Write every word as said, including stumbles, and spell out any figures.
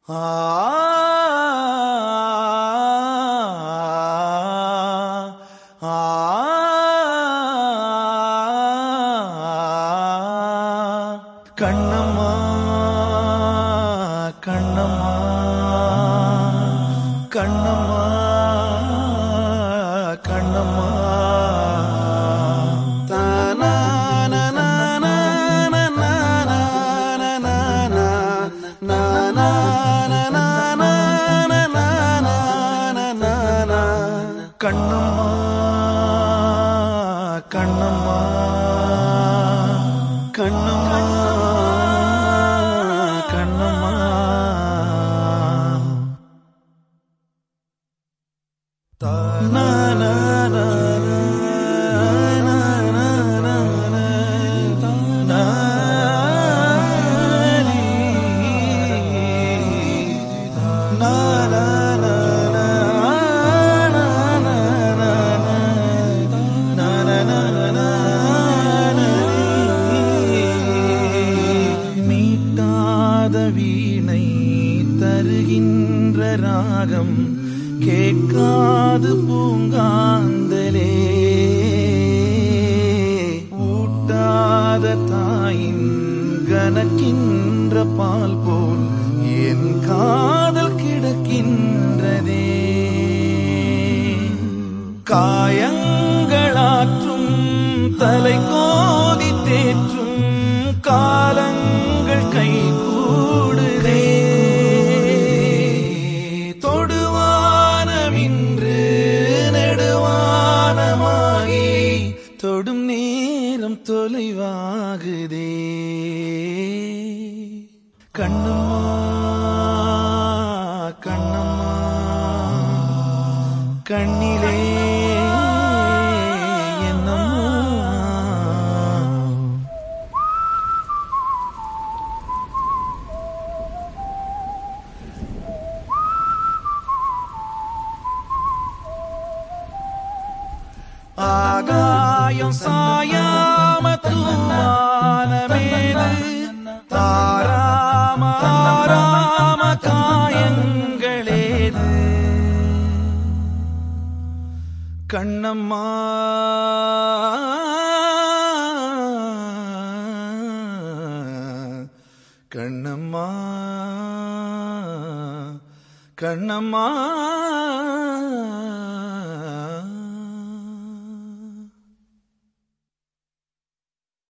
ஆ ஆ கண்ணம்மா கண்ணம்மா கண்ணம்மா கண்ணம்மா கண்ணம்மா கண்ணம்மா கண்ணம்மா கண்ணம்மா தானா வீணை தருகின்ற ராகம் கேட்காது பூங்காந்தலே ஊட்டாத தாயின் கனக்கின்ற பால் போல் என் காதல் கிடக்கின்றதே காயங்களாற்றும் தலை கோதி தேற்றும் காலங்கள் கை கூடுதே தொடுவானமின்று நெடுவானமாகி தொடும் நேரம் தொலைவாகுதே கண்ணம்மா கண்ணம்மா கண்ணிலே ஆகாயம் சாயாம தூவானமேது தாராம ஆராம காயங்களேது கண்ணம்மா கண்ணம்மா கண்ணம்மா